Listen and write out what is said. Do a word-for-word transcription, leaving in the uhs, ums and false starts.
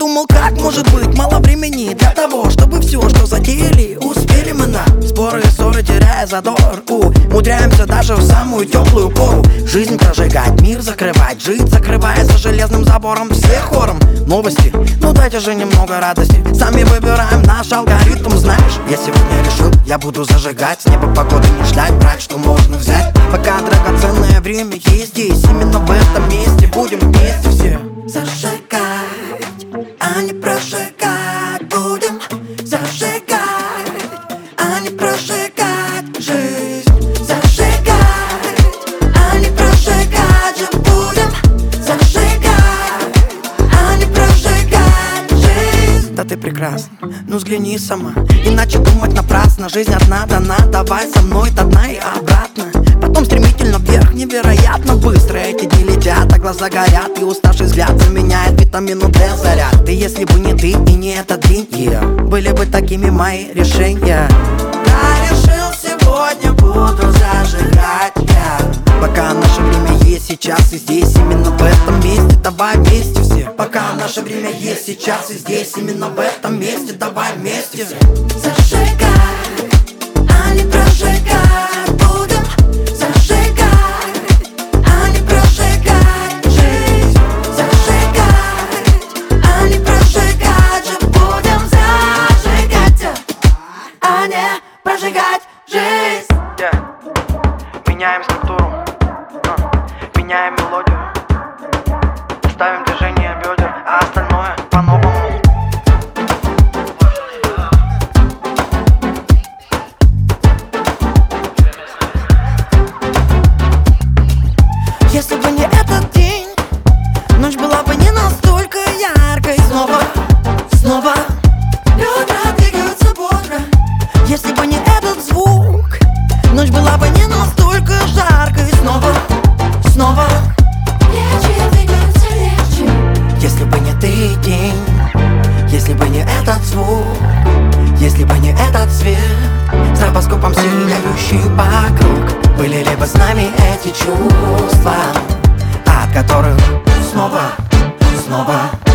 думал, как может быть мало времени для того, чтобы все, что затеяли, успели мы на споры и ссоры, теряя задор. Умудряемся даже в самую теплую пору жизнь прожигать, мир закрывать, жить, закрывая за железным забором всех хором. Новости, ну дайте же немного радости. Сами выбираем наш алгоритм, знаешь. Я сегодня решил, я буду зажигать, с неба погоды не ждать, брать, что можно взять. Пока драгоценное время есть здесь, именно в этом месте будем вместе все зажигать, а не прожигать. Будем зажигать, а не прожигать жизнь. Зажигать, а не прожигать же. Будем зажигать, а не прожигать жизнь. Да ты прекрасна, ну взгляни сама, иначе думать напрасно. Жизнь одна дана, давай со мной до дна и обратно. Потом стремительно вверх, невероятно быстро эти дни летят, а глаза горят, и уставший взгляд заменяет витамину Д заряд. И если бы не ты и не этот день, yeah, были бы такими мои решения. Я решил, сегодня буду зажигать, yeah. Пока наше время есть сейчас и здесь, именно в этом месте, давай вместе все. Пока наше время есть сейчас и здесь, именно в этом месте, давай вместе все. Зажигай, а не прожигай. Будем зажигать, а не прожигать жизнь. Зажигать, а не прожигать же. Будем зажигать, а не прожигать жизнь. Yeah. Меняем структуру, uh. меняем мелодию, ставим движение бедер, а остальное по-новому. Если бы не этот день, ночь была бы не настолько яркой. Снова, снова бедра двигаются бодро. Если бы не этот звук, ночь была бы не настолько жаркой. Снова, снова плечи двигаются легче. Если бы не ты день, если бы не этот звук, если бы не этот свет, стробоскопом сияющий вокруг, были ли бы с нами эти чувства, от которых снова, снова